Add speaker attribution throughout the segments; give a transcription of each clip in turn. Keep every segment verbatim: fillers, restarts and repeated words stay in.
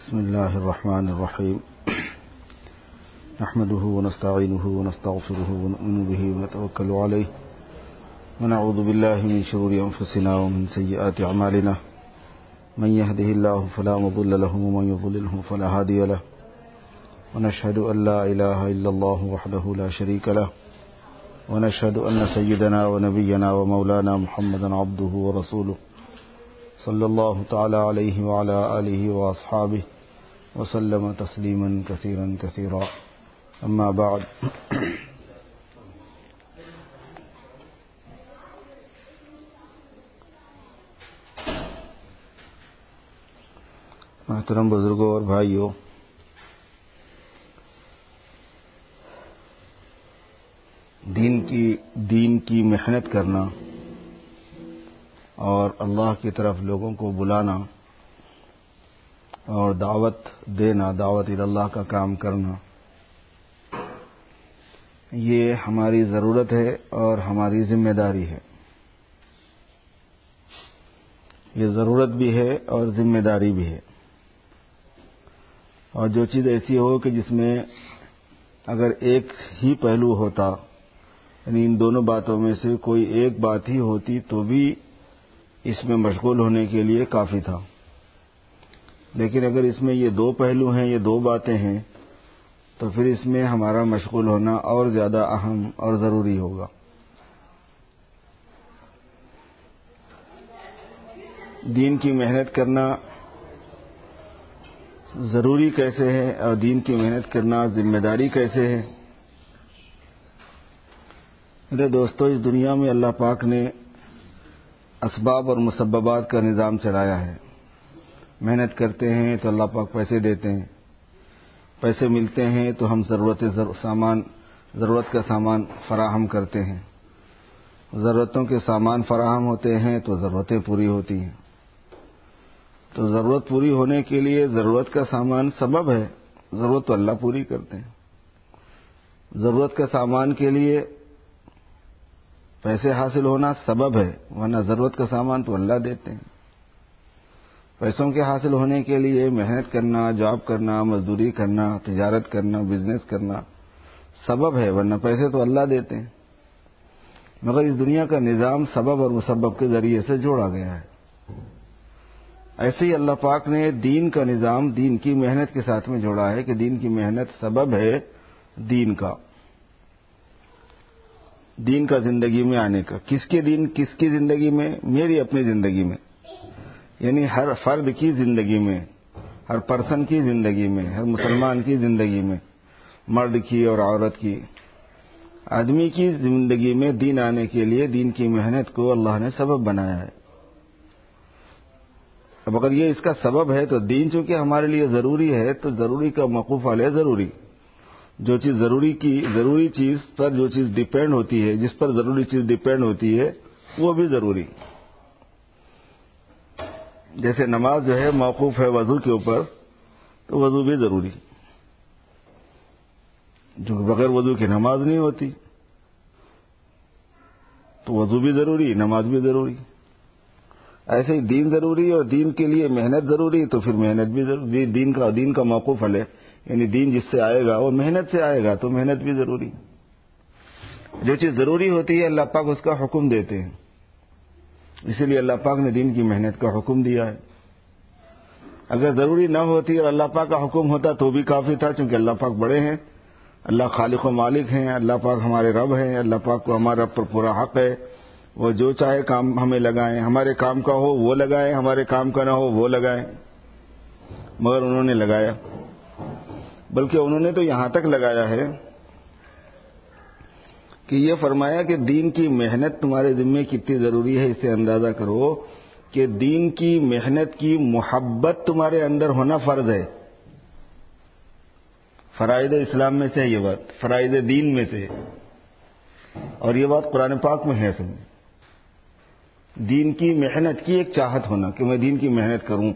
Speaker 1: بسم الله الرحمن الرحيم نحمده ونستعينه ونستغفره ونؤمن به ونتوكل عليه ونعوذ بالله من شرور أنفسنا ومن سيئات أعمالنا من يهده الله فلا مضل له ومن يضلله فلا هادي له ونشهد أن لا إله إلا الله وحده لا شريك له ونشهد أن سيدنا ونبينا ومولانا محمدا عبده ورسوله صلى الله تعالى عليه وعلى آله وأصحابه وسلم تسليما كثيرا كثيرا أما بعد محترم بزرگوں اور بھائیوں، دین کی دین کی محنت کرنا اور اللہ کی طرف لوگوں کو بلانا اور دعوت دینا، دعوت اللہ کا کام کرنا، یہ ہماری ضرورت ہے اور ہماری ذمہ داری ہے۔ یہ ضرورت بھی ہے اور ذمہ داری بھی ہے۔ اور جو چیز ایسی ہو کہ جس میں اگر ایک ہی پہلو ہوتا، یعنی ان دونوں باتوں میں سے کوئی ایک بات ہی ہوتی تو بھی اس میں مشغول ہونے کے لیے کافی تھا، لیکن اگر اس میں یہ دو پہلو ہیں، یہ دو باتیں ہیں، تو پھر اس میں ہمارا مشغول ہونا اور زیادہ اہم اور ضروری ہوگا۔ دین کی محنت کرنا ضروری کیسے ہے اور دین کی محنت کرنا ذمہ داری کیسے ہے؟ میرے دوستو، اس دنیا میں اللہ پاک نے اسباب اور مسببات کا نظام چلایا ہے۔ محنت کرتے ہیں تو اللہ پاک پیسے دیتے ہیں، پیسے ملتے ہیں تو ہم ضرورت سامان ضرورت کا سامان فراہم کرتے ہیں، ضرورتوں کے سامان فراہم ہوتے ہیں تو ضرورتیں پوری ہوتی ہیں۔ تو ضرورت پوری ہونے کے لیے ضرورت کا سامان سبب ہے، ضرورت تو اللہ پوری کرتے ہیں۔ ضرورت کا سامان کے لیے پیسے حاصل ہونا سبب ہے، ورنہ ضرورت کا سامان تو اللہ دیتے ہیں۔ پیسوں کے حاصل ہونے کے لیے محنت کرنا، جاب کرنا، مزدوری کرنا، تجارت کرنا، بزنس کرنا سبب ہے، ورنہ پیسے تو اللہ دیتے ہیں۔ مگر اس دنیا کا نظام سبب اور مسبب کے ذریعے سے جوڑا گیا ہے۔ ایسے ہی اللہ پاک نے دین کا نظام دین کی محنت کے ساتھ میں جوڑا ہے کہ دین کی محنت سبب ہے دین کا دین کا زندگی میں آنے کا۔ کس کے دین کس کی زندگی میں؟ میری اپنی زندگی میں، یعنی ہر فرد کی زندگی میں، ہر پرسن کی زندگی میں، ہر مسلمان کی زندگی میں، مرد کی اور عورت کی، آدمی کی زندگی میں دین آنے کے لیے دین کی محنت کو اللہ نے سبب بنایا ہے۔ اب اگر یہ اس کا سبب ہے تو دین چونکہ ہمارے لیے ضروری ہے، تو ضروری کا موقوف علیہ ضروری، جو چیز ضروری کی ضروری چیز پر جو چیز ڈیپینڈ ہوتی ہے، جس پر ضروری چیز ڈیپینڈ ہوتی ہے وہ بھی ضروری۔ جیسے نماز جو ہے موقوف ہے وضو کے اوپر، تو وضو بھی ضروری، جو بغیر وضو کی نماز نہیں ہوتی، تو وضو بھی ضروری، نماز بھی ضروری۔ ایسے ہی دین ضروری اور دین کے لیے محنت ضروری، تو پھر محنت بھی ضروری۔ دین کا دین کا موقوف ہے، یعنی دین جس سے آئے گا وہ محنت سے آئے گا، تو محنت بھی ضروری۔ جو چیز ضروری ہوتی ہے اللہ پاک اس کا حکم دیتے ہیں، اسی لیے اللہ پاک نے دین کی محنت کا حکم دیا ہے۔ اگر ضروری نہ ہوتی اور اللہ پاک کا حکم ہوتا تو بھی کافی تھا، چونکہ اللہ پاک بڑے ہیں، اللہ خالق و مالک ہیں، اللہ پاک ہمارے رب ہیں، اللہ پاک کو ہمارے رب پر پورا حق ہے، وہ جو چاہے کام ہمیں لگائیں، ہمارے کام کا ہو وہ لگائیں، ہمارے کام کا نہ ہو وہ لگائیں۔ مگر انہوں نے لگایا، بلکہ انہوں نے تو یہاں تک لگایا ہے کہ یہ فرمایا کہ دین کی محنت تمہارے ذمے کتنی ضروری ہے، اسے اندازہ کرو کہ دین کی محنت کی محبت تمہارے اندر ہونا فرض ہے۔ فرائض اسلام میں سے یہ بات، فرائض دین میں سے، اور یہ بات قرآن پاک میں ہے۔ سمجھ، دین کی محنت کی ایک چاہت ہونا کہ میں دین کی محنت کروں،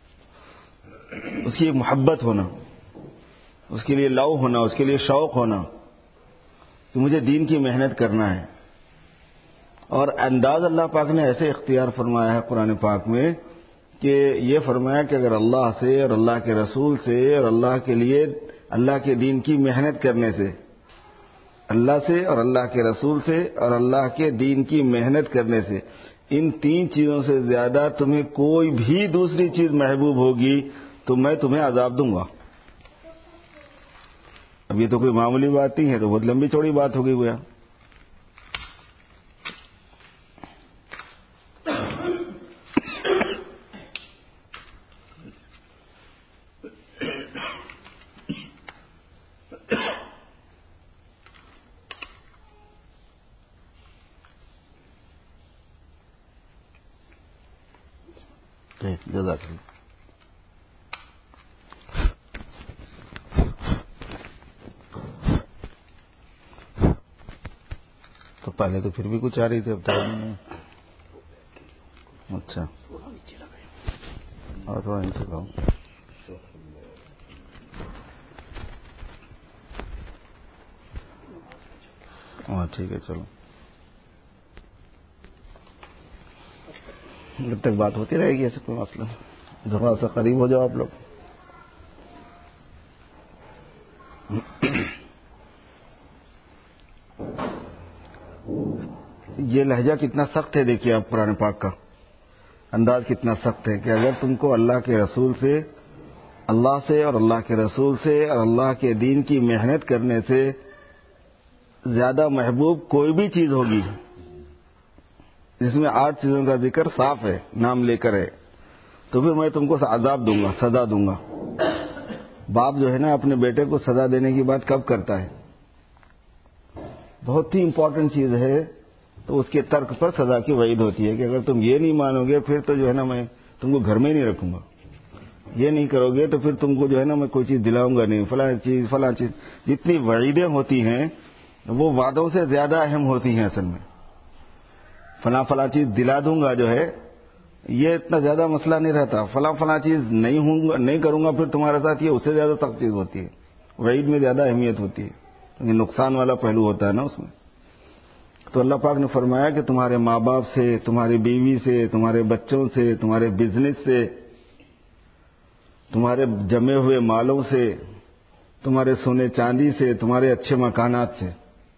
Speaker 1: اس کی ایک محبت ہونا، اس کے لیے لو ہونا، اس کے لیے شوق ہونا کہ مجھے دین کی محنت کرنا ہے۔ اور انداز اللہ پاک نے ایسے اختیار فرمایا ہے قرآن پاک میں کہ یہ فرمایا کہ اگر اللہ سے اور اللہ کے رسول سے اور اللہ کے لیے اللہ کے دین کی محنت کرنے سے، اللہ سے اور اللہ کے رسول سے اور اللہ کے دین کی محنت کرنے سے، ان تین چیزوں سے زیادہ تمہیں کوئی بھی دوسری چیز محبوب ہوگی تو میں تمہیں عذاب دوں گا۔ اب یہ تو کوئی معمولی بات نہیں ہے، تو بہت لمبی چوڑی بات ہو گئی گویا۔ جزاک اللہ۔ تو پہلے تو پھر بھی کچھ آ رہی تھی، اب تو اچھا اور تھوڑا نیچے لاؤ۔ ہاں ٹھیک ہے، چلو جب تک بات ہوتی رہے گی ایسے کوئی مسئلہ نہیں۔ تھوڑا سا قریب ہو جاؤ آپ لوگ۔ یہ لہجہ کتنا سخت ہے، دیکھیے آپ قرآن پاک کا انداز کتنا سخت ہے کہ اگر تم کو اللہ کے رسول سے اللہ سے اور اللہ کے رسول سے اور اللہ کے دین کی محنت کرنے سے زیادہ محبوب کوئی بھی چیز ہوگی جس میں آٹھ چیزوں کا ذکر صاف ہے، نام لے کر ہے، تو پھر میں تم کو عذاب دوں گا، سزا دوں گا۔ باپ جو ہے نا اپنے بیٹے کو سزا دینے کی بات کب کرتا ہے؟ بہت ہی امپورٹنٹ چیز ہے، تو اس کے ترک پر سزا کی وعید ہوتی ہے کہ اگر تم یہ نہیں مانو گے پھر تو جو ہے نا میں تم کو گھر میں ہی نہیں رکھوں گا، یہ نہیں کرو گے تو پھر تم کو جو ہے نا میں کوئی چیز دلاؤں گا نہیں، فلاں چیز فلاں چیز۔ جتنی وعیدیں ہوتی ہیں وہ وعدوں سے زیادہ اہم ہوتی ہیں اصل میں۔ فلاں فلاں چیز دلا دوں گا جو ہے یہ اتنا زیادہ مسئلہ نہیں رہتا، فلاں فلاں چیز نہیں ہوں گا نہیں کروں گا پھر تمہارے ساتھ، یہ اس سے زیادہ سخت چیز ہوتی ہے، وعید میں زیادہ اہمیت ہوتی ہے کیونکہ نقصان والا پہلو ہوتا ہے نا اس میں۔ تو اللہ پاک نے فرمایا کہ تمہارے ماں باپ سے، تمہاری بیوی سے، تمہارے بچوں سے، تمہارے بزنس سے، تمہارے جمے ہوئے مالوں سے، تمہارے سونے چاندی سے، تمہارے اچھے مکانات سے۔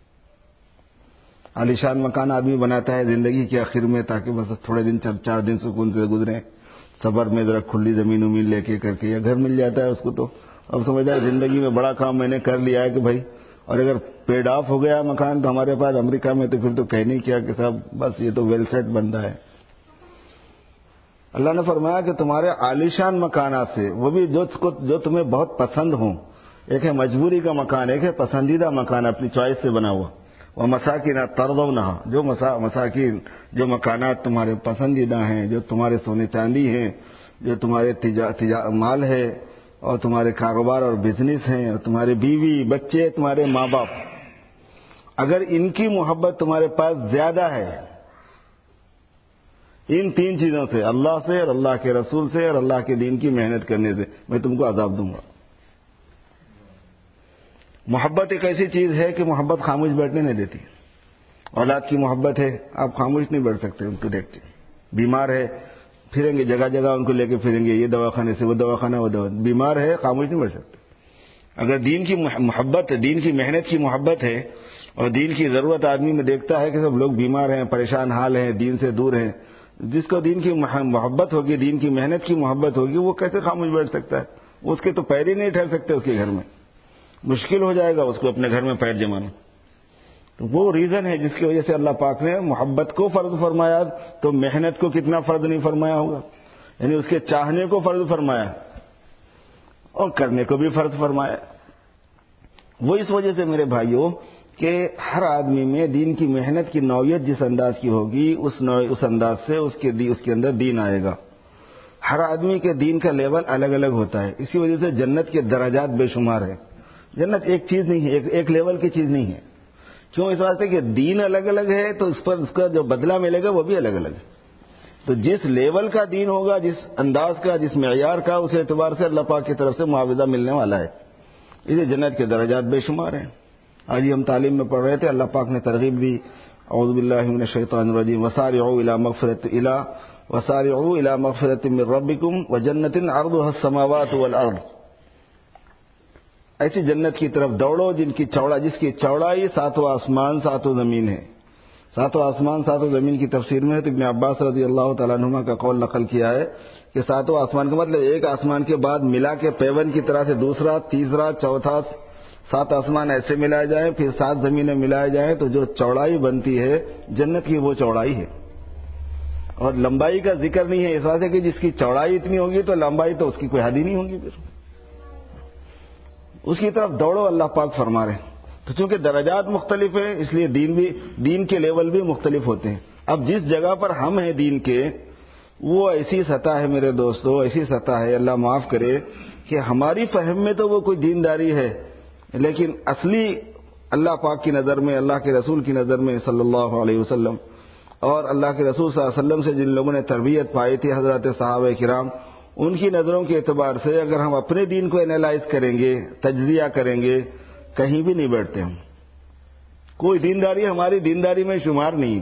Speaker 1: عالیشان مکان آدمی بناتا ہے زندگی کے آخر میں تاکہ بس تھوڑے دن چار چار دن سکون سے گزرے، صبر میں ذرا کھلی زمین امین لے کے کر کے، یا گھر مل جاتا ہے اس کو تو اب سمجھتا ہے زندگی میں بڑا کام میں نے کر لیا ہے کہ بھائی، اور اگر پیڈ آف ہو گیا مکان تو ہمارے پاس امریکہ میں تو پھر تو کہنے کیا کہ صاحب بس یہ تو ویل سیٹ بندہ ہے۔ اللہ نے فرمایا کہ تمہارے عالیشان مکانات سے، وہ بھی جو جو تمہیں بہت پسند ہوں، ایک ہے مجبوری کا مکان، ایک ہے پسندیدہ مکان اپنی چوائس سے بنا ہوا، وہ مساکین ترضونہا، جو مساکین جو مکانات تمہارے پسندیدہ ہیں، جو تمہارے سونے چاندی ہیں، جو تمہارے تجا, تجا مال ہے اور تمہارے کاروبار اور بزنس ہیں اور تمہارے بیوی بچے، تمہارے ماں باپ، اگر ان کی محبت تمہارے پاس زیادہ ہے ان تین چیزوں سے، اللہ سے اور اللہ کے رسول سے اور اللہ کے دین کی محنت کرنے سے، میں تم کو عذاب دوں گا۔ محبت ایک ایسی چیز ہے کہ محبت خاموش بیٹھنے نہیں دیتی۔ اولاد کی محبت ہے، آپ خاموش نہیں بیٹھ سکتے ان کو دیکھ کے۔ بیمار ہے، پھریں گے جگہ جگہ ان کو لے کے پھریں گے، یہ دواخانے سے وہ دواخانہ وہ دوا، بیمار ہے خاموش نہیں بیٹھ سکتے۔ اگر دین کی محبت، دین کی محنت کی محبت ہے اور دین کی ضرورت آدمی میں دیکھتا ہے کہ سب لوگ بیمار ہیں، پریشان حال ہیں، دین سے دور ہیں، جس کو دین کی محبت ہوگی، دین کی محنت کی محبت ہوگی، وہ کیسے خاموش بیٹھ سکتا ہے؟ اس کے تو پیر ہی نہیں ٹھہر سکتے اس کے گھر میں، مشکل ہو جائے گا اس کو اپنے گھر میں پیر جمانا۔ تو وہ ریزن ہے جس کی وجہ سے اللہ پاک نے محبت کو فرض فرمایا، تو محنت کو کتنا فرض نہیں فرمایا ہوگا، یعنی اس کے چاہنے کو فرض فرمایا اور کرنے کو بھی فرض فرمایا۔ وہ اس وجہ سے میرے بھائیوں کہ ہر آدمی میں دین کی محنت کی نوعیت جس انداز کی ہوگی اس نوع اس انداز سے اس کے دی اس کے اندر دین آئے گا۔ ہر آدمی کے دین کا لیول الگ الگ ہوتا ہے، اسی وجہ سے جنت کے درجات بے شمار ہیں۔ جنت ایک چیز نہیں ہے، ایک, ایک لیول کی چیز نہیں ہے۔ کیوں؟ اس واسطے کہ دین الگ الگ ہے تو اس پر اس کا جو بدلہ ملے گا وہ بھی الگ الگ ہے۔ تو جس لیول کا دین ہوگا، جس انداز کا، جس معیار کا، اس اعتبار سے اللہ پاک کی طرف سے معاوضہ ملنے والا ہے۔ اسے جنت کے درجات بے شمار ہیں۔ آج ہی ہم تعلیم میں پڑھ رہے تھے، اللہ پاک نے ترغیب دی، اعوذ باللہ من الشیطان الرجیم، وسارعوا الی مغفرۃ الی وسارعوا الى مغفرۃ من ربکم وجنۃ عرضها السماوات والارض، ایسی جنت کی طرف دوڑو جن کی چوڑا جس کی چوڑائی ساتواں آسمان ساتوں زمین ہے۔ ساتواں آسمان ساتوں زمین کی تفسیر میں ہے تو ابن عباس رضی اللہ تعالیٰ عنہما کا قول نقل کیا ہے کہ ساتواں آسمان کا مطلب ایک آسمان کے بعد ملا کے پیون کی طرح سے دوسرا، تیسرا، چوتھا، سات آسمان ایسے ملائے جائیں، پھر سات زمینیں ملائے جائیں تو جو چوڑائی بنتی ہے جنت کی وہ چوڑائی ہے۔ اور لمبائی کا ذکر نہیں ہے اس واسطے کہ جس کی چوڑائی اتنی ہوگی تو لمبائی تو اس کی کوئی حد ہی نہیں ہوگی، پھر اس کی طرف دوڑو اللہ پاک فرما رہے ہیں۔ تو چونکہ درجات مختلف ہیں اس لیے دین بھی دین کے لیول بھی مختلف ہوتے ہیں۔ اب جس جگہ پر ہم ہیں دین کے وہ ایسی سطح ہے میرے دوستو، ایسی سطح ہے اللہ معاف کرے کہ ہماری فہم میں تو وہ کوئی دینداری ہے، لیکن اصلی اللہ پاک کی نظر میں، اللہ کے رسول کی نظر میں صلی اللہ علیہ وسلم اور اللہ کے رسول صلی اللہ علیہ وسلم سے جن لوگوں نے تربیت پائی تھی حضرات صحابہ کرام، ان کی نظروں کے اعتبار سے اگر ہم اپنے دین کو انالائز کریں گے، تجزیہ کریں گے، کہیں بھی نہیں بیٹھتے ہم۔ کوئی دینداری ہماری دینداری میں شمار نہیں،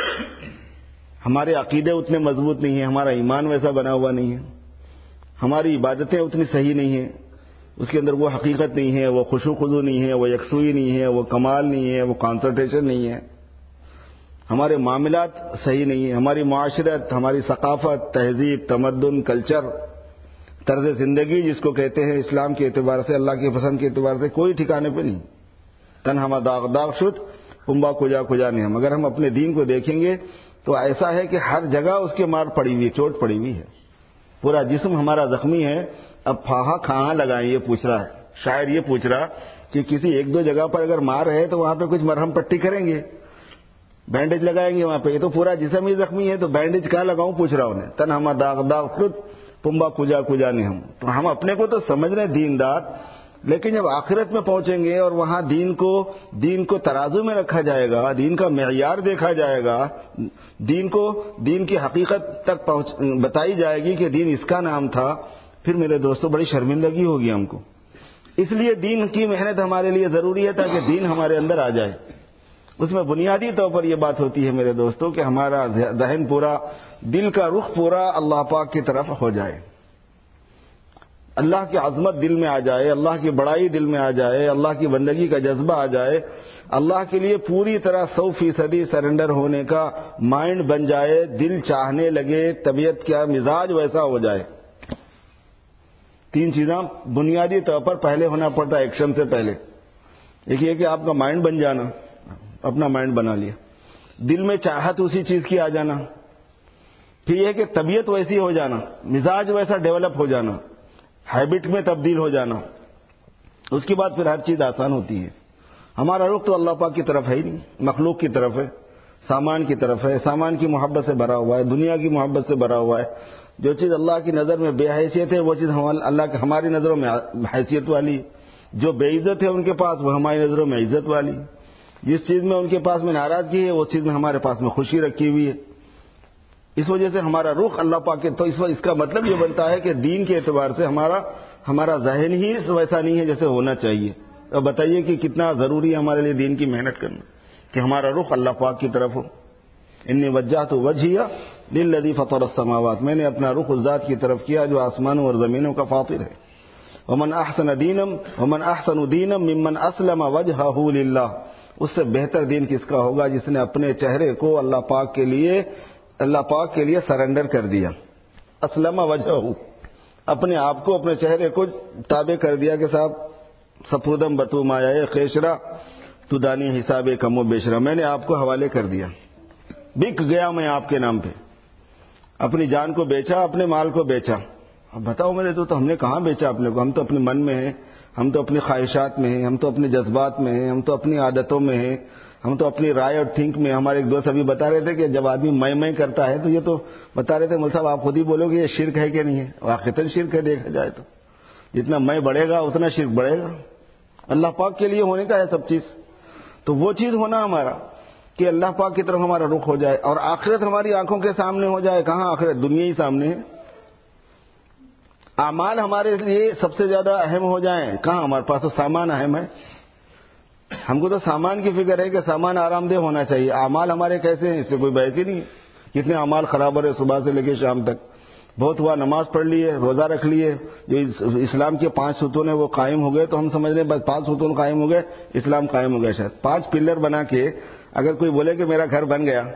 Speaker 1: ہمارے عقیدے اتنے مضبوط نہیں ہیں، ہمارا ایمان ویسا بنا ہوا نہیں ہے، ہماری عبادتیں اتنی صحیح نہیں ہیں، اس کے اندر وہ حقیقت نہیں ہے، وہ خشوع خضوع نہیں ہے، وہ یکسوئی نہیں ہے، وہ کمال نہیں ہے، وہ کانسنٹریشن نہیں ہے، ہمارے معاملات صحیح نہیں ہیں، ہماری معاشرت، ہماری ثقافت، تہذیب، تمدن، کلچر، طرز زندگی جس کو کہتے ہیں اسلام کے اعتبار سے، اللہ کے پسند کے اعتبار سے کوئی ٹھکانے پہ نہیں۔ تن ہم داغ داغ شد پمبا کجا کجا نہیں ہم۔ اگر ہم اپنے دین کو دیکھیں گے تو ایسا ہے کہ ہر جگہ اس کے مار پڑی ہوئی، چوٹ پڑی ہوئی ہے، پورا جسم ہمارا زخمی ہے۔ اب پھاہا کہاں لگائیں یہ پوچھ رہا ہے شاعر، یہ پوچھ رہا کہ کسی ایک دو جگہ پر اگر مار ہے تو وہاں پہ کچھ مرہم پٹی کریں گے، بینڈیج لگائیں گے وہاں پہ، یہ تو پورا جسم ہی زخمی ہے تو بینڈیج کہاں لگاؤں پوچھ رہا انہیں۔ تن ہم داغ داغ خود پمبا کجا کجا نہیں ہم۔ تو ہم اپنے کو تو سمجھ رہے دیندار، لیکن جب آخرت میں پہنچیں گے اور وہاں دین کو دین کو ترازو میں رکھا جائے گا، دین کا معیار دیکھا جائے گا، دین کو دین کی حقیقت تک پہنچ بتائی جائے گی کہ دین اس کا نام تھا، پھر میرے دوستو بڑی شرمندگی ہوگی ہم کو۔ اس لیے دین کی محنت ہمارے لیے ضروری ہے تاکہ دین ہمارے اندر آ جائے۔ اس میں بنیادی طور پر یہ بات ہوتی ہے میرے دوستو کہ ہمارا ذہن پورا، دل کا رخ پورا اللہ پاک کی طرف ہو جائے، اللہ کی عظمت دل میں آ جائے، اللہ کی بڑائی دل میں آ جائے، اللہ کی بندگی کا جذبہ آ جائے، اللہ کے لیے پوری طرح سو فیصدی سرنڈر ہونے کا مائنڈ بن جائے، دل چاہنے لگے، طبیعت کا مزاج ویسا ہو جائے۔ تین چیزاں بنیادی طور پر پہلے ہونا پڑتا ہے ایکشن سے پہلے۔ ایک یہ کہ آپ کا مائنڈ بن جانا، اپنا مائنڈ بنا لیا، دل میں چاہت اسی چیز کی آ جانا، پھر یہ کہ طبیعت ویسی ہو جانا، مزاج ویسا ڈیولپ ہو جانا، ہیبٹ میں تبدیل ہو جانا، اس کے بعد پھر ہر چیز آسان ہوتی ہے۔ ہمارا رخ تو اللہ پاک کی طرف ہے ہی نہیں، مخلوق کی طرف ہے، سامان کی طرف ہے، سامان کی محبت سے بھرا ہوا ہے، دنیا کی محبت سے بھرا ہوا ہے۔ جو چیز اللہ کی نظر میں بے حیثیت ہے وہ چیز اللہ کی ہماری نظروں میں حیثیت والی، جو بے عزت ہے ان کے پاس وہ ہماری نظروں میں عزت والی، جس چیز میں ان کے پاس میں ناراضگی ہے اس چیز میں ہمارے پاس میں خوشی رکھی ہوئی ہے۔ اس وجہ سے ہمارا رخ اللہ پاک کے، تو اس اس کا مطلب یہ بنتا ہے کہ دین کے اعتبار سے ہمارا ہمارا ذہن ہی ویسا نہیں ہے جیسے ہونا چاہیے۔ اب بتائیے کہ کتنا ضروری ہے ہمارے لیے دین کی محنت کرنا کہ ہمارا رخ اللہ پاک کی طرف ہو۔ انی وجہت وجہی للذی فطر السماوات، میں نے اپنا رخ اس ذات کی طرف کیا جو آسمانوں اور زمینوں کا فاطر ہے۔ ومن احسن دینا ومن احسن دینا ممن اسلم وجہہ للہ، اس سے بہتر دین کس کا ہوگا جس نے اپنے چہرے کو اللہ پاک کے لیے اللہ پاک کے لیے سرنڈر کر دیا۔ اسلم وجہہ، اپنے آپ کو، اپنے چہرے کو تابع کر دیا کہ صاحب سپودم بتو مایا خیشرا تو دانی حساب کم و بیشرا، میں نے آپ کو حوالے کر دیا، بک گیا میں آپ کے نام پہ، اپنی جان کو بیچا، اپنے مال کو بیچا۔ اب بتاؤ میرے تو, تو ہم نے کہاں بیچا اپنے کو؟ ہم تو اپنے من میں ہیں، ہم تو اپنی خواہشات میں ہیں، ہم تو اپنے جذبات میں ہیں، ہم تو اپنی عادتوں میں ہیں، ہم تو اپنی رائے اور تھنک میں۔ ہمارے ایک دوست ابھی بتا رہے تھے کہ جب آدمی میں میں کرتا ہے تو یہ تو بتا رہے تھے مول صاحب آپ خود ہی بولو گے یہ شرک ہے کہ نہیں ہے؟ واقعتاً شرک ہے، دیکھا جائے تو جتنا میں بڑھے گا اتنا شرک بڑھے گا۔ اللہ پاک کے لیے ہونے کا ہے سب چیز، تو وہ چیز ہونا ہمارا کہ اللہ پاک کی طرف ہمارا رخ ہو جائے اور آخرت ہماری آنکھوں کے سامنے ہو جائے۔ کہاں آخرت؟ دنیا ہی سامنے ہے۔ اعمال ہمارے لیے سب سے زیادہ اہم ہو جائیں، کہاں؟ ہمارے پاس تو سامان اہم ہے، ہم کو تو سامان کی فکر ہے کہ سامان آرام دہ ہونا چاہیے، اعمال ہمارے کیسے ہیں اس سے کوئی بحث ہی نہیں ہے۔ کتنے اعمال خراب ہو رہے صبح سے لے کے شام تک. بہت ہوا نماز پڑھ لی ہے, روزہ رکھ لیے, جو اسلام کے پانچ ستون ہیں وہ قائم ہو گئے, تو ہم سمجھ رہے ہیں بس پانچ ستون قائم ہو گئے, اسلام قائم ہو گیا. شاید پانچ پلر بنا کے اگر کوئی بولے کہ میرا گھر بن گیا,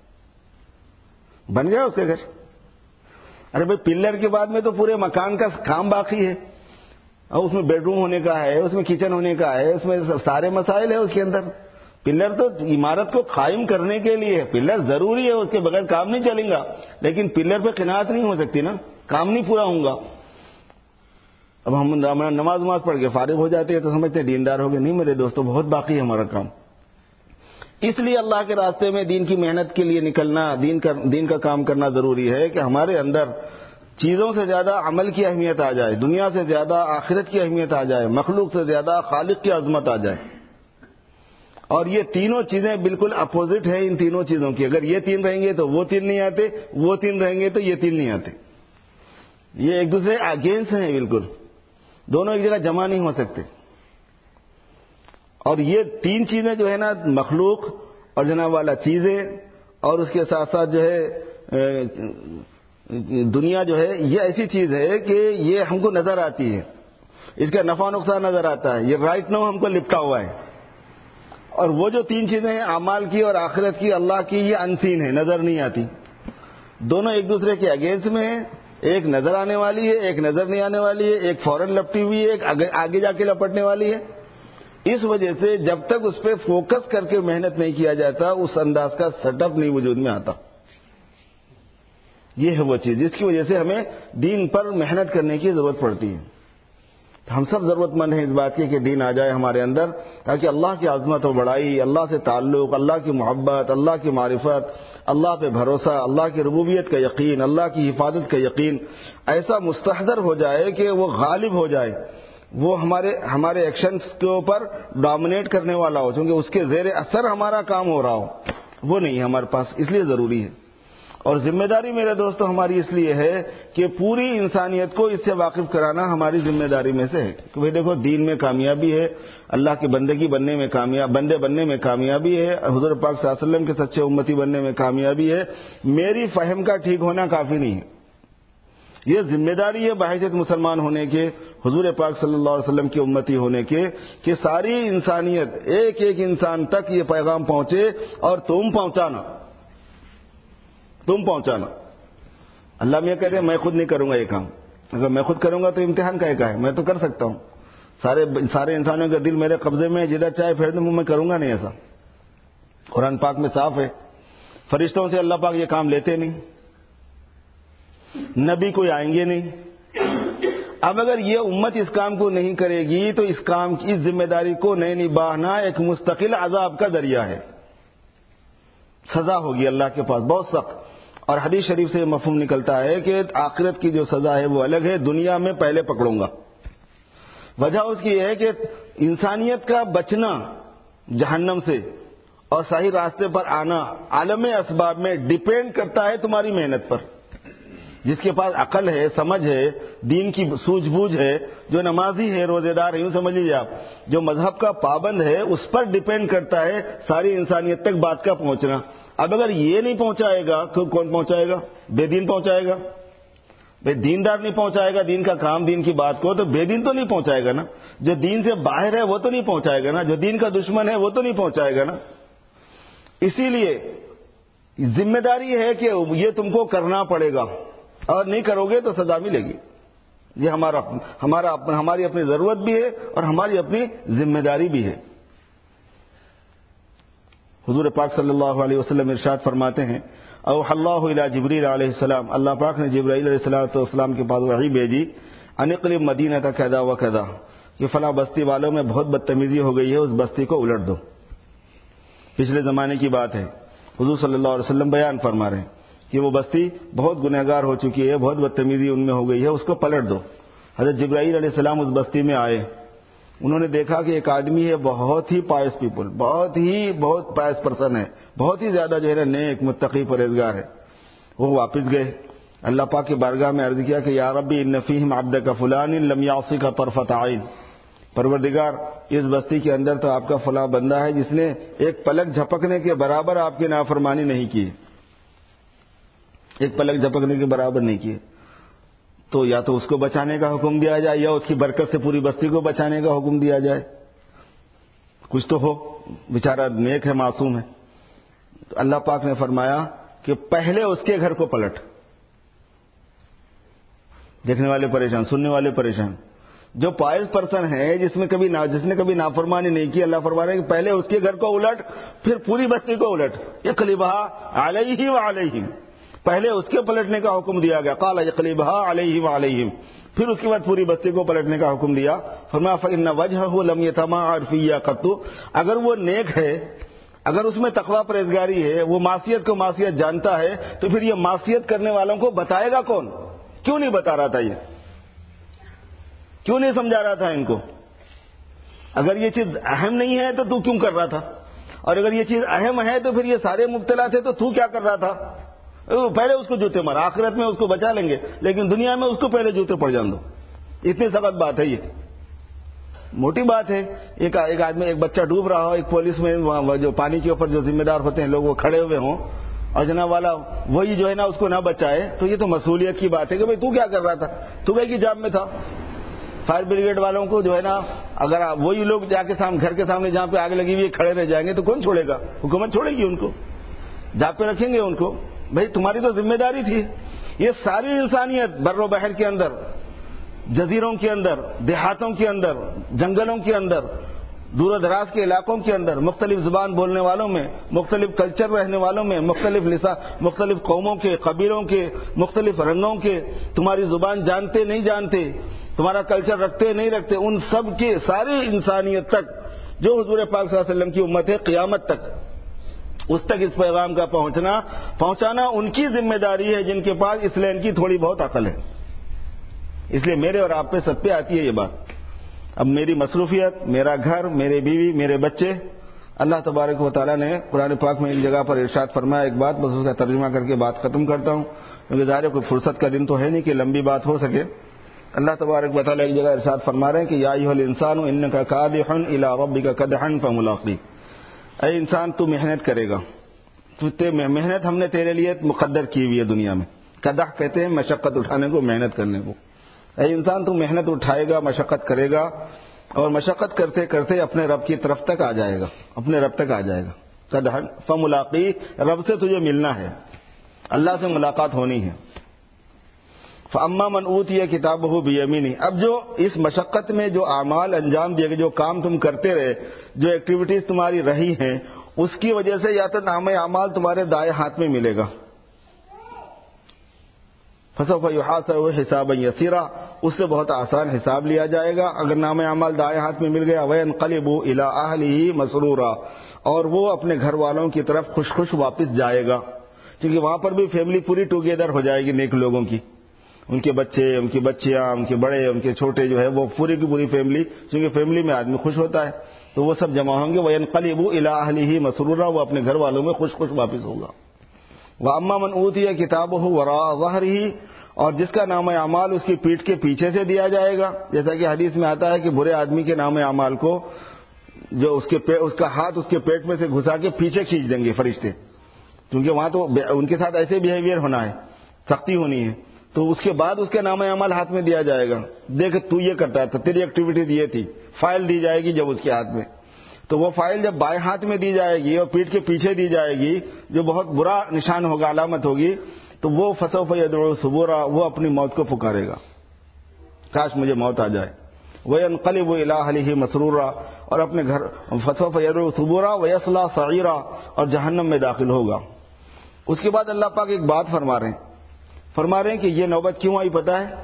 Speaker 1: بن گیا اس کے گھر. ارے بھائی پلر کے بعد میں تو پورے مکان کا کام باقی ہے, اور اس میں بیڈ روم ہونے کا ہے, اس میں کچن ہونے کا ہے, اس میں سارے مسائل ہیں اس کے اندر. پلر تو عمارت کو قائم کرنے کے لیے, پلر ضروری ہے, اس کے بغیر کام نہیں چلے گا, لیکن پلر پہ قناعت نہیں ہو سکتی نا, کام نہیں پورا ہوں گا. اب ہم نماز نماز پڑھ کے فارغ ہو جاتے ہیں تو سمجھتے ہیں دیندار ہو گئے. نہیں میرے دوستو, بہت باقی ہے ہمارا کام. اس لیے اللہ کے راستے میں دین کی محنت کے لیے نکلنا, دین کا دین کا کام کرنا ضروری ہے کہ ہمارے اندر چیزوں سے زیادہ عمل کی اہمیت آ جائے, دنیا سے زیادہ آخرت کی اہمیت آ جائے, مخلوق سے زیادہ خالق کی عظمت آ جائے. اور یہ تینوں چیزیں بالکل اپوزٹ ہیں ان تینوں چیزوں کی. اگر یہ تین رہیں گے تو وہ تین نہیں آتے, وہ تین رہیں گے تو یہ تین نہیں آتے. یہ ایک دوسرے اگینسٹ ہیں بالکل, دونوں ایک جگہ جمع نہیں ہو سکتے. اور یہ تین چیزیں جو ہے نا, مخلوق اور جناب والا چیزیں, اور اس کے ساتھ ساتھ جو ہے دنیا جو ہے, یہ ایسی چیز ہے کہ یہ ہم کو نظر آتی ہے, اس کا نفع نقصان نظر آتا ہے, یہ رائٹ نو ہم کو لپٹا ہوا ہے. اور وہ جو تین چیزیں ہیں, اعمال کی اور آخرت کی, اللہ کی, یہ انسین ہے, نظر نہیں آتی. دونوں ایک دوسرے کے اگینسٹ میں ہیں, ایک نظر آنے والی ہے, ایک نظر نہیں آنے والی ہے, ایک فوراً لپٹی ہوئی ہے, ایک آگے جا کے لپٹنے والی ہے. اس وجہ سے جب تک اس پہ فوکس کر کے محنت نہیں کیا جاتا, اس انداز کا سیٹ اپ نہیں وجود میں آتا. یہ ہے وہ چیز جس کی وجہ سے ہمیں دین پر محنت کرنے کی ضرورت پڑتی ہے. ہم سب ضرورت مند ہیں اس بات کی کہ دین آ جائے ہمارے اندر, تاکہ اللہ کی عظمت و بڑائی, اللہ سے تعلق, اللہ کی محبت, اللہ کی معرفت, اللہ پہ بھروسہ, اللہ کی ربوبیت کا یقین, اللہ کی حفاظت کا یقین ایسا مستحضر ہو جائے کہ وہ غالب ہو جائے, وہ ہمارے ہمارے ایکشنز کے اوپر ڈومینیٹ کرنے والا ہو, کیونکہ اس کے زیر اثر ہمارا کام ہو رہا ہو. وہ نہیں ہے ہمارے پاس, اس لیے ضروری ہے. اور ذمہ داری میرے دوستو ہماری اس لیے ہے کہ پوری انسانیت کو اس سے واقف کرانا ہماری ذمہ داری میں سے ہے. کہ بھئی دیکھو, دین میں کامیابی ہے, اللہ کی بندگی بننے میں کامیاب بندے بننے میں کامیابی ہے, حضور پاک صلی اللہ علیہ وسلم کے سچے امتی بننے میں کامیابی ہے. میری فہم کا ٹھیک ہونا کافی نہیں ہے. یہ ذمہ داری ہے بحیثیت مسلمان ہونے کے, حضور پاک صلی اللہ علیہ وسلم کی امتی ہونے کے, کہ ساری انسانیت, ایک ایک انسان تک یہ پیغام پہنچے, اور تم پہنچانا تم پہنچانا اللہ میں کہتے ہیں میں خود نہیں کروں گا یہ کام. اگر میں خود کروں گا تو امتحان کا ہے, میں تو کر سکتا ہوں, سارے سارے انسانوں کا دل میرے قبضے میں ہے, جدھر چاہے پھیر دوں, میں کروں گا نہیں ایسا. قرآن پاک میں صاف ہے, فرشتوں سے اللہ پاک یہ کام لیتے نہیں, نبی کوئی آئیں گے نہیں. اب اگر یہ امت اس کام کو نہیں کرے گی تو اس کام کی اس ذمہ داری کو نہیں نبھانا ایک مستقل عذاب کا ذریعہ ہے, سزا ہوگی اللہ کے پاس بہت سخت. اور حدیث شریف سے یہ مفہوم نکلتا ہے کہ آخرت کی جو سزا ہے وہ الگ ہے, دنیا میں پہلے پکڑوں گا. وجہ اس کی ہے کہ انسانیت کا بچنا جہنم سے اور صحیح راستے پر آنا عالم اسباب میں ڈیپینڈ کرتا ہے تمہاری محنت پر. جس کے پاس عقل ہے, سمجھ ہے, دین کی سوجھ بوجھ ہے, جو نمازی ہے, روزے دار ہے, یوں سمجھ لیجیے آپ, جو مذہب کا پابند ہے, اس پر ڈیپینڈ کرتا ہے ساری انسانیت تک بات کا پہنچنا. اب اگر یہ نہیں پہنچائے گا تو کون پہنچائے گا؟ بے دین پہنچائے گا. بھائی دیندار نہیں پہنچائے گا دین کا کام, دین کی بات کو, تو بے دین تو نہیں پہنچائے گا نا. جو دین سے باہر ہے وہ تو نہیں پہنچائے گا نا, جو دین کا دشمن ہے وہ تو نہیں پہنچائے گا نا. اسی لیے ذمہ داری ہے کہ یہ تم کو کرنا پڑے گا, اور نہیں کرو گے تو سزا ملے گی. یہ ہمارا ہمارا ہماری اپنی ضرورت بھی ہے اور ہماری اپنی ذمہ داری بھی ہے. حضور پاک صلی اللہ علیہ وسلم ارشاد فرماتے ہیں, اوحى اللہ الی جبریل علیہ السلام, اللہ پاک نے جبرائیل علیہ السلام کے پاس وحی بھیجی, ان اقلب مدینہ کذا و کذا, کہ فلاں بستی والوں میں بہت بدتمیزی ہو گئی ہے, اس بستی کو الٹ دو. پچھلے زمانے کی بات ہے, حضور صلی اللہ علیہ وسلم بیان فرما رہے ہیں کہ وہ بستی بہت گنہگار ہو چکی ہے, بہت بدتمیزی ان میں ہو گئی ہے, اس کو پلٹ دو. حضرت جبرائیل علیہ السلام اس بستی میں آئے, انہوں نے دیکھا کہ ایک آدمی ہے بہت ہی پائس پیپل, بہت ہی بہت پائس پرسن ہے, بہت ہی زیادہ جو ہے نا نیک متقی پرہیزگار ہے. وہ واپس گئے, اللہ پاک کی بارگاہ میں عرض کیا کہ یا ربی ان فیہم عبدک فلان لم یعصک طرفۃ عین, پروردگار اس بستی کے اندر تو آپ کا فلاں بندہ ہے جس نے ایک پلک جھپکنے کے برابر آپ کی نافرمانی نہیں کی. ایک پلک جھپکنے کے برابر نہیں کیے، تو یا تو اس کو بچانے کا حکم دیا جائے یا اس کی برکت سے پوری بستی کو بچانے کا حکم دیا جائے، کچھ تو ہو، بیچارہ نیک ہے، معصوم ہے۔ تو اللہ پاک نے فرمایا کہ پہلے اس کے گھر کو پلٹ۔ دیکھنے والے پریشان، سننے والے پریشان۔ جو پائز پرسن ہے، جس میں کبھی جس نے کبھی نافرمانی نہیں کی، اللہ فرما رہے ہیں کہ پہلے اس کے گھر کو الٹ، پھر پوری بستی کو الٹ۔ یقلبھا علیہ وعلیہم، پہلے اس کے پلٹنے کا حکم دیا گیا، قال یقلبھا علیہ وعلیہم، پھر اس کے بعد پوری بستی کو پلٹنے کا حکم دیا۔ فرمایا فإن وجهه لم يتمعر فيها قط، اگر وہ نیک ہے، اگر اس میں تقوی پرہیزگاری ہے، وہ معصیت کو معصیت جانتا ہے، تو پھر یہ معصیت کرنے والوں کو بتائے گا کون؟ کیوں نہیں بتا رہا تھا؟ یہ کیوں نہیں سمجھا رہا تھا ان کو؟ اگر یہ چیز اہم نہیں ہے تو تو کیوں کر رہا تھا؟ اور اگر یہ چیز اہم ہے تو پھر یہ سارے مبتلا تھے تو تو کیا کر رہا تھا؟ پہلے اس کو جوتے مار، آخرت میں اس کو بچا لیں گے، لیکن دنیا میں اس کو پہلے جوتے پڑ جان دو۔ اتنی سخت بات ہے، یہ موٹی بات ہے۔ ایک ایک آدمی، ایک بچہ ڈوب رہا ہو، ایک پولیس میں جو پانی کے اوپر جو ذمہ دار ہوتے ہیں لوگ، وہ کھڑے ہوئے ہوں اور جناب والا وہی جو ہے نا اس کو نہ بچائے، تو یہ تو مسئولیت کی بات ہے کہ بھئی تو کیا کر رہا تھا؟ تو بھائی کی جاب میں تھا۔ فائر بریگیڈ والوں کو جو ہے نا، اگر وہی لوگ جا کے سامنے گھر کے سامنے جہاں پہ آگ لگی ہوئی کھڑے رہ جائیں گے تو کون چھوڑے گا؟ حکومت چھوڑے گی ان کو، جاب پہ رکھیں گے ان کو۔ بھائی تمہاری تو ذمہ داری تھی۔ یہ ساری انسانیت بر و بحر کے اندر، جزیروں کے اندر، دیہاتوں کے اندر، جنگلوں کے اندر، دور و دراز کے علاقوں کے اندر، مختلف زبان بولنے والوں میں، مختلف کلچر رہنے والوں میں، مختلف لسان، مختلف قوموں کے، قبیلوں کے، مختلف رنگوں کے، تمہاری زبان جانتے نہیں جانتے، تمہارا کلچر رکھتے نہیں رکھتے، ان سب کے، ساری انسانیت تک جو حضور پاک صلی اللہ علیہ وسلم کی امت ہے، قیامت تک اس تک اس پیغام کا پہنچنا پہنچانا ان کی ذمہ داری ہے جن کے پاس اس لین کی تھوڑی بہت عقل ہے۔ اس لیے میرے اور آپ پہ سب پہ آتی ہے یہ بات۔ اب میری مصروفیت، میرا گھر، میرے بیوی، میرے بچے، اللہ تبارک و تعالیٰ نے قرآن پاک میں ایک جگہ پر ارشاد فرمایا، ایک بات بس اس کا ترجمہ کر کے بات ختم کرتا ہوں، کیونکہ ظاہر کوئی فرصت کا دن تو ہے نہیں کہ لمبی بات ہو سکے۔ اللہ تبارک و تعالیٰ ایک جگہ ارشاد فرما رہے ہیں کہ یا ایھا الانسان انک کادح الی ربک کدحا فملاقیہ، اے انسان تو محنت کرے گا، تو محنت ہم نے تیرے لیے مقدر کی ہوئی ہے دنیا میں۔ قدح کہتے ہیں مشقت اٹھانے کو، محنت کرنے کو۔ اے انسان تو محنت اٹھائے گا، مشقت کرے گا، اور مشقت کرتے کرتے اپنے رب کی طرف تک آ جائے گا، اپنے رب تک آ جائے گا۔ قدحا فملاقیہ، رب سے تجھے ملنا ہے، اللہ سے ملاقات ہونی ہے۔ فاما من اوتی کتابہ بیمینہ، اب جو اس مشقت میں جو اعمال انجام دیے گئے، جو کام تم کرتے رہے، جو ایکٹیویٹیز تمہاری رہی ہیں، اس کی وجہ سے یا تو نام اعمال تمہارے دائیں ہاتھ میں ملے گا، فسوف یحاسب حسابا یسیرا، اس سے بہت آسان حساب لیا جائے گا اگر نام اعمال دائیں ہاتھ میں مل گیا۔ وینقلب الی اہلہ مسرورا، اور وہ اپنے گھر والوں کی طرف خوش خوش واپس جائے گا، کیونکہ وہاں پر بھی فیملی پوری ٹوگیدر ہو جائے گی نیک لوگوں کی، ان کے بچے، ان کی بچیاں، ان کے بڑے، ان کے چھوٹے، جو ہے وہ پوری کی پوری فیملی، کیونکہ فیملی میں آدمی خوش ہوتا ہے تو وہ سب جمع ہوں گے۔ وینقلب الی اہلہ مسرورا، وہ اپنے گھر والوں میں خوش خوش واپس ہوگا۔ واما من اوتی کتابہ وراء ظہرہ، اور جس کا نام اعمال اس کی پیٹھ کے پیچھے سے دیا جائے گا، جیسا کہ حدیث میں آتا ہے کہ برے آدمی کے نام اعمال کو جو اس کے اس کا ہاتھ اس کے پیٹ میں سے گھسا کے پیچھے کھینچ دیں گے فرشتے، کیونکہ وہاں تو ان کے ساتھ ایسے بیہیویئر ہونا ہے، سختی ہونی ہے، تو اس کے بعد اس کے نام اعمال ہاتھ میں دیا جائے گا۔ دیکھ تو یہ کرتا ہے، تو تیری ایکٹیویٹی یہ تھی، فائل دی جائے گی جب اس کے ہاتھ میں، تو وہ فائل جب بائیں ہاتھ میں دی جائے گی اور پیٹھ کے پیچھے دی جائے گی، جو بہت برا نشان ہوگا، علامت ہوگی، تو وہ فسوف یدعو ثبورا، وہ اپنی موت کو پکارے گا، کاش مجھے موت آ جائے۔ وینقلب الی اہلہ مسرورا، اور اپنے گھر، فسوف یدعو ثبورا ویصلی سعیرا، اور جہنم میں داخل ہوگا۔ اس کے بعد اللہ پاک ایک بات فرما رہے ہیں، فرما رہے ہیں کہ یہ نوبت کیوں آئی پتہ ہے؟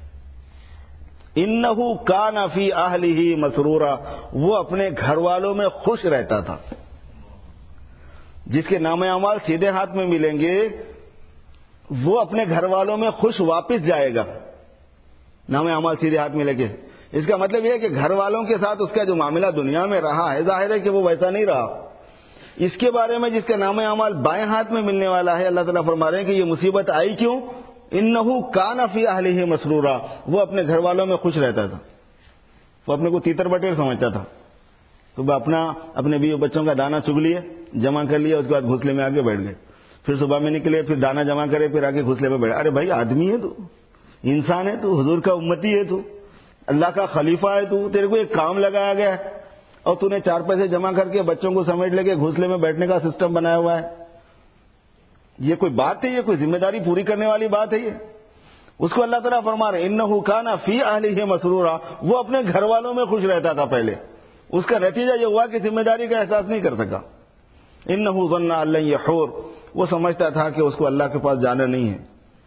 Speaker 1: انہ کان فی اہلہ مسرورا، وہ اپنے گھر والوں میں خوش رہتا تھا۔ جس کے نام اعمال سیدھے ہاتھ میں ملیں گے وہ اپنے گھر والوں میں خوش واپس جائے گا، نام اعمال سیدھے ہاتھ میں لے کے۔ اس کا مطلب یہ ہے کہ گھر والوں کے ساتھ اس کا جو معاملہ دنیا میں رہا ہے، ظاہر ہے کہ وہ ویسا نہیں رہا۔ اس کے بارے میں جس کا نام اعمال بائیں ہاتھ میں ملنے والا ہے، اللہ تعالیٰ فرما رہے ہیں کہ یہ مصیبت آئی کیوں؟ انہ کان فی اہلہ مسرورا، وہ اپنے گھر والوں میں خوش رہتا تھا، وہ اپنے کو تیتر بٹیر سمجھتا تھا، تو وہ اپنا اپنے بیوی بچوں کا دانا چگ لیے، جمع کر لیا، اس کے بعد گھونسلے میں آ کے بیٹھ گئے، پھر صبح میں نکلے، پھر دانا جمع کرے، پھر آگے گھونسلے میں بیٹھے. ارے بھائی آدمی ہے تو، انسان ہے تو، حضور کا امتی ہے تو، اللہ کا خلیفہ ہے تو، تیرے کو ایک کام لگایا گیا ہے اور تو نے چار پیسے جمع کر کے بچوں کو سمیٹ لے کے گھونسلے میں بیٹھنے کا سسٹم بنایا ہوا ہے. یہ کوئی بات ہے؟ یہ کوئی ذمہ داری پوری کرنے والی بات ہے؟ یہ اس کو اللہ تعالیٰ فرما رہے انہ کان فی اہلہ مسرورا، وہ اپنے گھر والوں میں خوش رہتا تھا پہلے، اس کا نتیجہ یہ ہوا کہ ذمہ داری کا احساس نہیں کر سکا. انہ ظن ان لن یحور، وہ سمجھتا تھا کہ اس کو اللہ کے پاس جانا نہیں ہے.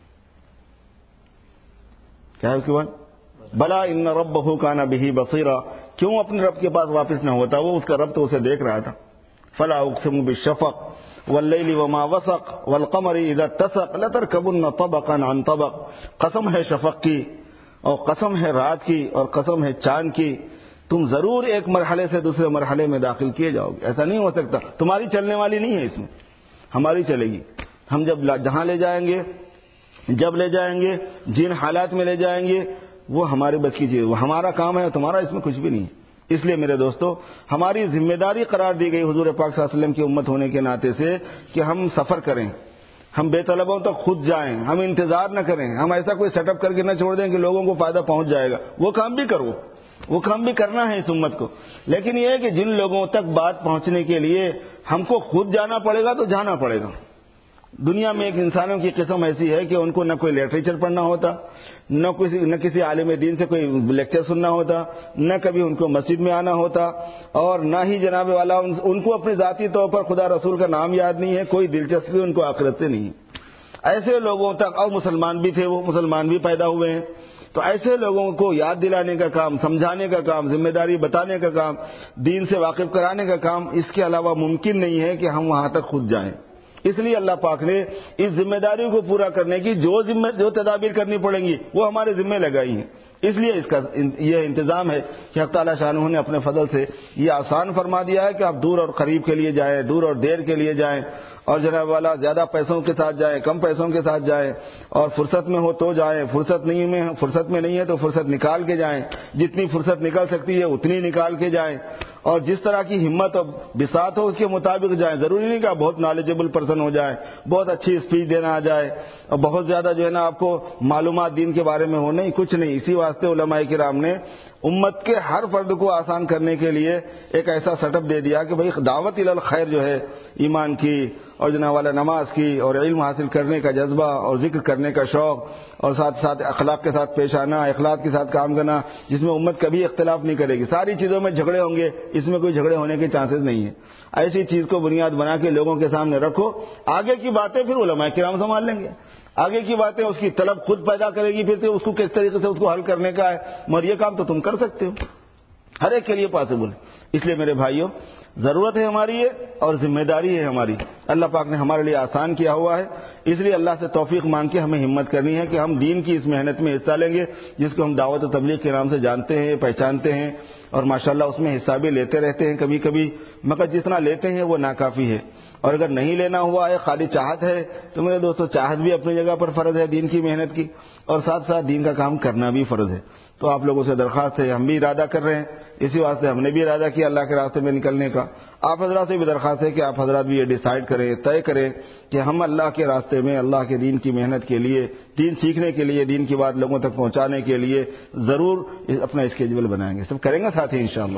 Speaker 1: کیا ہے اس کے بعد؟ بلا ان ربہ کان بہ بصیرا، کیوں اپنے رب کے پاس واپس نہ ہوتا؟ وہ اس کا رب تو اسے دیکھ رہا تھا. فلا اقسم بالشفق واللیل وما وسق والقمر اذا اتسق لترکبن طبقا عن طبق، قسم ہے شفق کی اور قسم ہے رات کی اور قسم ہے چاند کی، تم ضرور ایک مرحلے سے دوسرے مرحلے میں داخل کیے جاؤ گے. ایسا نہیں ہو سکتا، تمہاری چلنے والی نہیں ہے، اس میں ہماری چلے گی. ہم جب جہاں لے جائیں گے، جب لے جائیں گے، جن حالات میں لے جائیں گے، وہ ہمارے بس کی چیز، وہ ہمارا کام ہے، تمہارا اس میں کچھ بھی نہیں ہے. اس لیے میرے دوستو، ہماری ذمہ داری قرار دی گئی حضور پاک صلی اللہ علیہ وسلم کی امت ہونے کے ناطے سے کہ ہم سفر کریں، ہم بے طلبوں تک خود جائیں، ہم انتظار نہ کریں، ہم ایسا کوئی سیٹ اپ کر کے نہ چھوڑ دیں کہ لوگوں کو فائدہ پہنچ جائے گا. وہ کام بھی کرو، وہ کام بھی کرنا ہے اس امت کو، لیکن یہ ہے کہ جن لوگوں تک بات پہنچنے کے لیے ہم کو خود جانا پڑے گا تو جانا پڑے گا. دنیا میں ایک انسانوں کی قسم ایسی ہے کہ ان کو نہ کوئی لٹریچر پڑھنا ہوتا، نہ کسی نہ کسی عالم دین سے کوئی لیکچر سننا ہوتا، نہ کبھی ان کو مسجد میں آنا ہوتا، اور نہ ہی جناب والا ان کو اپنے ذاتی طور پر خدا رسول کا نام یاد نہیں ہے، کوئی دلچسپی ان کو آخرت سے نہیں ہے. ایسے لوگوں تک، اور مسلمان بھی تھے، وہ مسلمان بھی پیدا ہوئے ہیں، تو ایسے لوگوں کو یاد دلانے کا کام، سمجھانے کا کام، ذمہ داری بتانے کا کام، دین سے واقف کرانے کا کام، اس کے علاوہ ممکن نہیں ہے کہ ہم وہاں تک خود جائیں. اس لیے اللہ پاک نے اس ذمہ داری کو پورا کرنے کی جو ذمہ جو تدابیر کرنی پڑیں گی وہ ہمارے ذمہ لگائی ہیں. اس لیے اس کا یہ انتظام ہے کہ حق تعالیٰ شانہ نے اپنے فضل سے یہ آسان فرما دیا ہے کہ آپ دور اور قریب کے لیے جائیں، دور اور دیر کے لیے جائیں، اور جناب والا زیادہ پیسوں کے ساتھ جائیں، کم پیسوں کے ساتھ جائیں، اور فرصت میں ہو تو جائیں، فرصت نہیں میں فرصت میں نہیں ہے تو فرصت نکال کے جائیں، جتنی فرصت نکل سکتی ہے اتنی نکال کے جائیں، اور جس طرح کی ہمت اور بساط ہو اس کے مطابق جائیں. ضروری نہیں کہ آپ بہت نالجبل پرسن ہو جائیں، بہت اچھی اسپیچ دینا آ جائے اور بہت زیادہ جو ہے نا آپ کو معلومات دین کے بارے میں ہو، نہیں، کچھ نہیں. اسی واسطے علماء کرام نے امت کے ہر فرد کو آسان کرنے کے لیے ایک ایسا سیٹ اپ دے دیا کہ بھائی دعوت الی الخیر جو ہے، ایمان کی اور جناب والا نماز کی اور علم حاصل کرنے کا جذبہ اور ذکر کرنے کا شوق، اور ساتھ ساتھ اخلاق کے ساتھ پیش آنا، اخلاق کے ساتھ کام کرنا، جس میں امت کبھی اختلاف نہیں کرے گی. ساری چیزوں میں جھگڑے ہوں گے، اس میں کوئی جھگڑے ہونے کے چانسز نہیں ہیں. ایسی چیز کو بنیاد بنا کے لوگوں کے سامنے رکھو. آگے کی باتیں پھر علماء کرام سنبھال لیں گے، آگے کی باتیں اس کی طلب خود پیدا کرے گی، پھر اس کو کس طریقے سے اس کو حل کرنے کا ہے، مگر یہ کام تو تم کر سکتے ہو، ہر ایک کے لیے پاسبل ہے. اس لیے میرے بھائیوں، ضرورت ہے ہماری یہ اور ذمہ داری ہے ہماری. اللہ پاک نے ہمارے لیے آسان کیا ہوا ہے، اس لیے اللہ سے توفیق مانگ کے ہمیں ہمت کرنی ہے کہ ہم دین کی اس محنت میں حصہ لیں گے جس کو ہم دعوت و تبلیغ کے نام سے جانتے ہیں، پہچانتے ہیں، اور ماشاءاللہ اس میں حصہ بھی لیتے رہتے ہیں کبھی کبھی، مگر جتنا لیتے ہیں وہ ناکافی ہے. اور اگر نہیں لینا ہوا ہے، خالی چاہت ہے، تو میرے دوستو چاہت بھی اپنی جگہ پر فرض ہے دین کی محنت کی، اور ساتھ ساتھ دین کا کام کرنا بھی فرض ہے. تو آپ لوگوں سے درخواست ہے، ہم بھی ارادہ کر رہے ہیں، اسی واسطے ہم نے بھی ارادہ کیا اللہ کے راستے میں نکلنے کا. آپ حضرات سے بھی درخواست ہے کہ آپ حضرات بھی یہ ڈیسائیڈ کریں، طے کریں کہ ہم اللہ کے راستے میں، اللہ کے دین کی محنت کے لیے، دین سیکھنے کے لیے، دین کی بات لوگوں تک پہنچانے کے لیے ضرور اپنا اسکیجول بنائیں گے. سب کریں گے ساتھ ہی انشاءاللہ.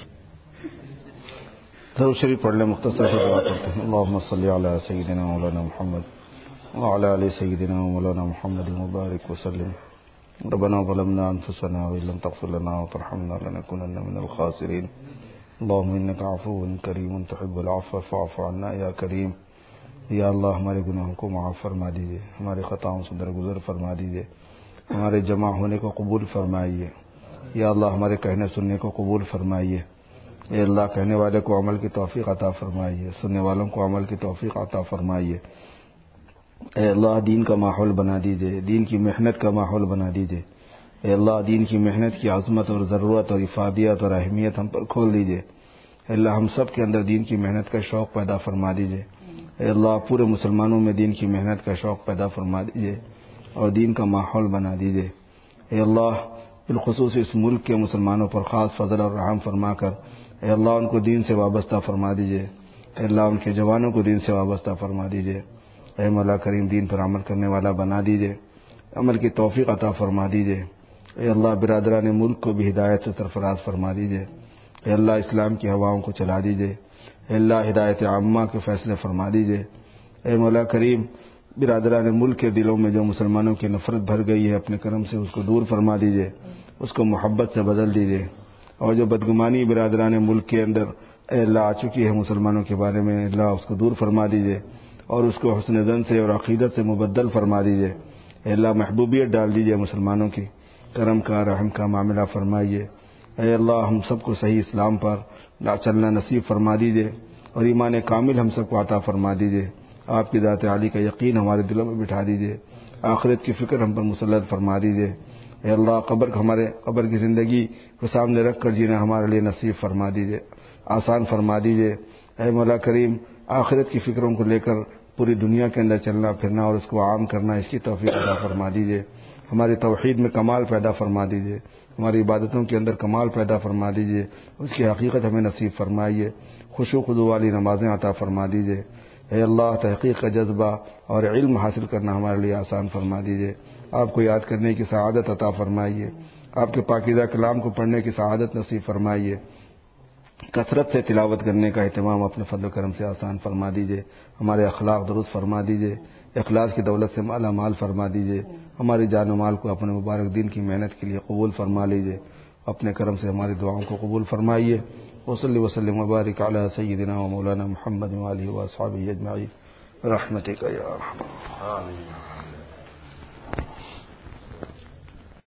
Speaker 1: ضرور شریف پڑھ لیں، مختصر سے دعا کرتے ہیں. اللہم صلی علی سیدنا مولانا محمد وعلی آل سیدنا مولانا محمد مبارک وسلم. ربنا ظلمنا انفسنا وان لم تغفر لنا وترحمنا لنكونن من الخاسرين. اللهم انك عفو کریم تحب العفو فاعف عنا یا کریم. یا اللہ ہمارے گناہوں کو معاف فرما دیجیے، ہماری خطاؤں سے درگزر فرما دیجیے، ہمارے جمع ہونے کو قبول فرمائیے. یا اللہ ہمارے کہنے سننے کو قبول فرمائیے. اے اللہ کہنے والے کو عمل کی توفیق عطا فرمائیے، سننے والوں کو عمل کی توفیق عطا فرمائیے. اے اللہ دین کا ماحول بنا دیجیے، دین کی محنت کا ماحول بنا دیجیے. اے اللہ دین کی محنت کی عظمت اور ضرورت اور افادیت اور اہمیت ہم پر کھول دیجیے. اے اللہ ہم سب کے اندر دین کی محنت کا شوق پیدا فرما دیجیے. اے اللہ پورے مسلمانوں میں دین کی محنت کا شوق پیدا فرما دیجیے اور دین کا ماحول بنا دیجیے. اے اللہ بالخصوص اس ملک کے مسلمانوں پر خاص فضل اور رحم فرما کر اے اللہ ان کو دین سے وابستہ فرما دیجیے. اے اللہ ان کے جوانوں کو دین سے وابستہ فرما دیجیے. اے مولا کریم دین پر عمل کرنے والا بنا دیجیے، عمل کی توفیق عطا فرما دیجیے۔ اے اللہ برادران ملک کو بھی ہدایت سے سرفراز فرما دیجیے۔ اے اللہ اسلام کی ہواؤں کو چلا دیجیے۔ اے اللہ ہدایت عامہ کے فیصلے فرما دیجیے۔ اے مولا کریم برادران ملک کے دلوں میں جو مسلمانوں کی نفرت بھر گئی ہے اپنے کرم سے اس کو دور فرما دیجیے، اس کو محبت سے بدل دیجیے، اور جو بدگمانی برادران ملک کے اندر اے اللہ آ چکی ہے مسلمانوں کے بارے میں اللہ اس کو دور فرما دیجیے اور اس کو حسن ظن سے اور عقیدت سے مبدل فرما دیجیے۔ اے اللہ محبوبیت ڈال دیجیے مسلمانوں کی، کرم کا رحم کا معاملہ فرمائیے۔ اے اللہ ہم سب کو صحیح اسلام پر چلنا نصیب فرما دیجیے اور ایمان کامل ہم سب کو عطا فرما دیجیے۔ آپ کی ذات عالی کا یقین ہمارے دلوں میں بٹھا دیجیے، آخرت کی فکر ہم پر مسلط فرما دیجیے۔ اے اللہ قبر ہمارے قبر کی زندگی کو سامنے رکھ کر جینا ہمارے لیے نصیب فرما دیجیے، آسان فرما دیجیے۔ اے مولا کریم آخرت کی فکروں کو لے کر پوری دنیا کے اندر چلنا پھرنا اور اس کو عام کرنا اس کی توفیق عطا فرما دیجیے۔ ہماری توحید میں کمال پیدا فرما دیجیے، ہماری عبادتوں کے اندر کمال پیدا فرما دیجیے، اس کی حقیقت ہمیں نصیب فرمائیے، خشوع و خضوع والی نمازیں عطا فرما دیجیے۔ اے اللہ تحقیق کا جذبہ اور علم حاصل کرنا ہمارے لیے آسان فرما دیجیے، آپ کو یاد کرنے کی سعادت عطا فرمائیے، آپ کے پاکیزہ کلام کو پڑھنے کی سعادت نصیب فرمائیے، کثرت سے تلاوت کرنے کا اہتمام اپنے فضل و کرم سے آسان فرما دیجیے، ہمارے اخلاق درست فرما دیجیے، اخلاص کی دولت سے مالا مال فرما دیجیے، ہماری جان و مال کو اپنے مبارک دین کی محنت کے لیے قبول فرما لیجیے، اپنے کرم سے ہماری دعاؤں کو قبول فرمائیے۔ وصلی وسلم وبارک علی سیدنا و مولانا محمد وآلہ واصحابہ اجمعین برحمتک یا ارحم الراحمین۔